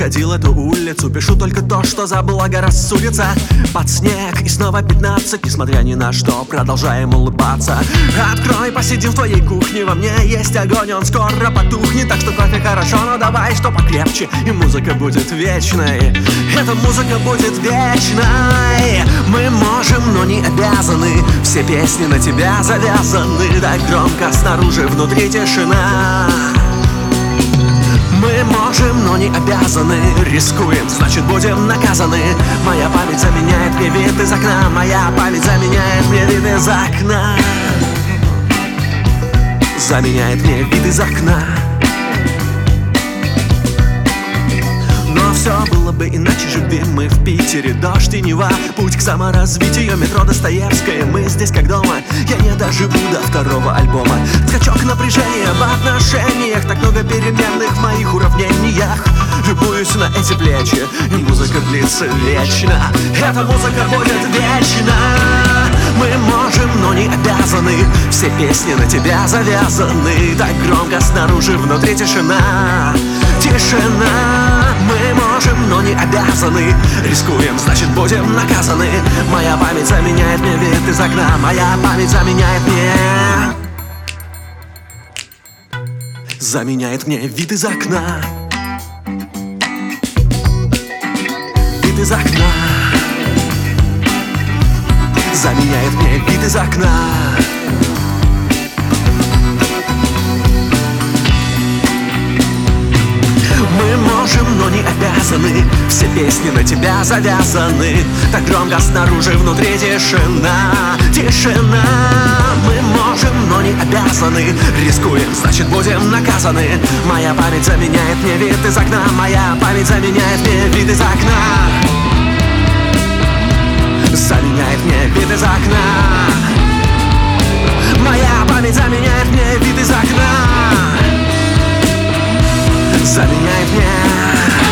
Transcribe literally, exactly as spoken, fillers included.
переходил эту улицу. Пишу только то, что заблагорассудится. Под снег и снова пятнадцать, несмотря ни на что, продолжаем улыбаться. Открой, посидим в твоей кухне, во мне есть огонь, он скоро потухнет. Так что кофе хорошо, но давай что покрепче, и музыка будет вечной. Эта музыка будет вечной. Мы можем, но не обязаны. Все песни на тебя завязаны. Так громко снаружи, внутри тишина. Мы можем, но не обязаны. Рискуем, значит будем наказаны. Моя память заменяет мне вид из окна. Моя память заменяет мне вид из окна. Заменяет мне вид из окна. Но все было бы иначе, живи мы в Питере. Дождь и Нева, путь к саморазвитию. Метро Достоевская, мы здесь как дома. Я не доживу до второго альбома. Скачок напряжения в отношениях. Так много переменных в моих уравнениях. Любуюсь на эти плечи, и музыка длится вечно. Эта музыка будет вечна. Мы можем, но не обязаны. Все песни на тебя завязаны. Так громко снаружи, внутри тишина. Тишина. Мы можем, но не обязаны. Рискуем, значит будем наказаны. Моя память заменяет мне вид из окна. Моя память заменяет мне Заменяет мне вид из окна. Вид из окна. Заменяет мне вид из окна. Мы можем, но не обязаны. Все песни на тебя завязаны. Так громко снаружи, внутри тишина. Тишина. Мы можем, но не обязаны. Рискуем, значит будем наказаны. Моя память заменяет мне вид из окна. Моя память заменяет мне вид из окна. Заменяет мне вид из окна. Моя память заменяет мне вид из окна. Заменяет мне